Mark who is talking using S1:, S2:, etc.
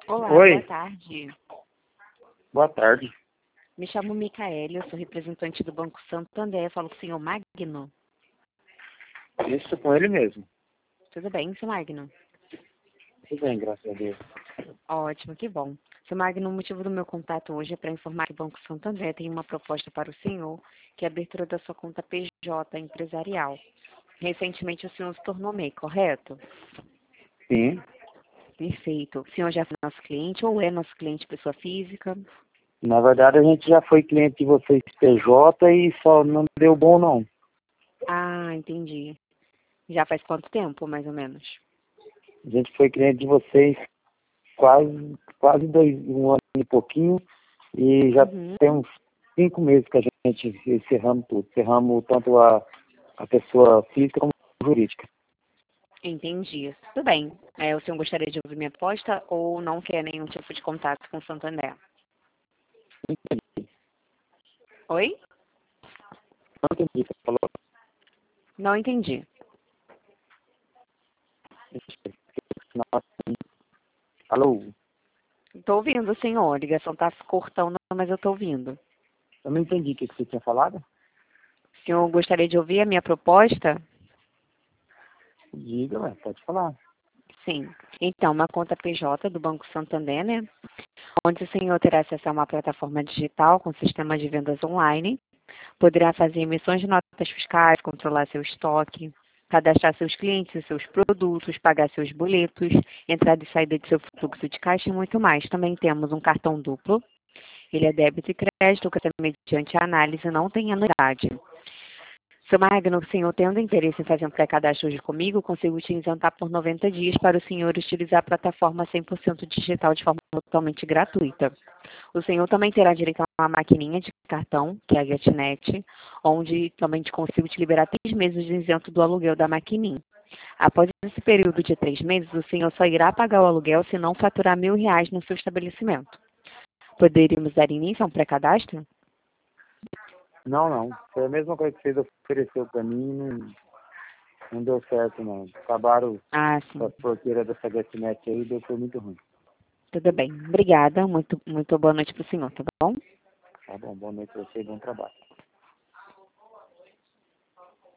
S1: Olá, boa
S2: Oi,
S1: tarde.
S2: boa tarde.
S1: Me chamo Micaele, eu sou representante do Banco Santander. Falo com o senhor Magno.
S2: Isso com ele mesmo.
S1: Tudo bem, senhor Magno?
S2: Tudo bem, graças a Deus.
S1: Ótimo, que bom. Senhor Magno, o motivo do meu contato hoje é para informar que o Banco Santander tem uma proposta para o senhor, que é a abertura da sua conta PJ empresarial. Recentemente o senhor se tornou MEI, correto?
S2: Sim,
S1: Perfeito. O senhor já foi nosso cliente ou é nosso cliente pessoa física?
S2: na verdade a gente já foi cliente de vocês PJ e só não deu bom não.
S1: Ah, entendi. Já faz quanto tempo, mais ou menos?
S2: A gente foi cliente de vocês quase um ano e pouquinho e já
S1: Uhum.
S2: tem uns 5 meses que a gente encerramos tudo. Encerramos tanto a pessoa física como a jurídica.
S1: Entendi. Tudo bem. O senhor gostaria de ouvir minha proposta ou não quer nenhum tipo de contato com o Santander? Oi?
S2: Não entendi o que você falou.
S1: Não entendi.
S2: Alô?
S1: Estou ouvindo, senhor. A ligação está cortando, mas eu estou ouvindo.
S2: Eu não entendi o que você tinha falado.
S1: O senhor gostaria de ouvir a minha proposta?
S2: Diga, ué, pode falar.
S1: Sim. Então, uma conta PJ do Banco Santander, né? Onde o senhor terá acesso a uma plataforma digital com sistema de vendas online, poderá fazer emissões de notas fiscais, controlar seu estoque, cadastrar seus clientes e seus produtos, pagar seus boletos, entrada e saída de seu fluxo de caixa e muito mais. Também temos um cartão duplo. Ele é débito e crédito, que é mediante a análise não tem anuidade. Seu Magno, o senhor tendo interesse em fazer um pré-cadastro hoje comigo, consigo te isentar por 90 dias para o senhor utilizar a plataforma 100% digital de forma totalmente gratuita. O senhor também terá direito a uma maquininha de cartão, que é a GetNet, onde também te consigo te liberar 3 meses de isento do aluguel da maquininha. Após esse período de 3 meses, o senhor só irá pagar o aluguel se não faturar R$ 1.000 no seu estabelecimento. Poderíamos dar início a um pré-cadastro?
S2: Não, não. Foi a mesma coisa que vocês ofereceu para mim, não deu certo não. Acabaram
S1: Ah,
S2: com
S1: sim.
S2: as porqueiras dessa GetNet aí, foi muito ruim.
S1: Tudo bem. Obrigada. Muito boa noite para o senhor, tá bom?
S2: Tá bom, boa noite pra você e bom trabalho.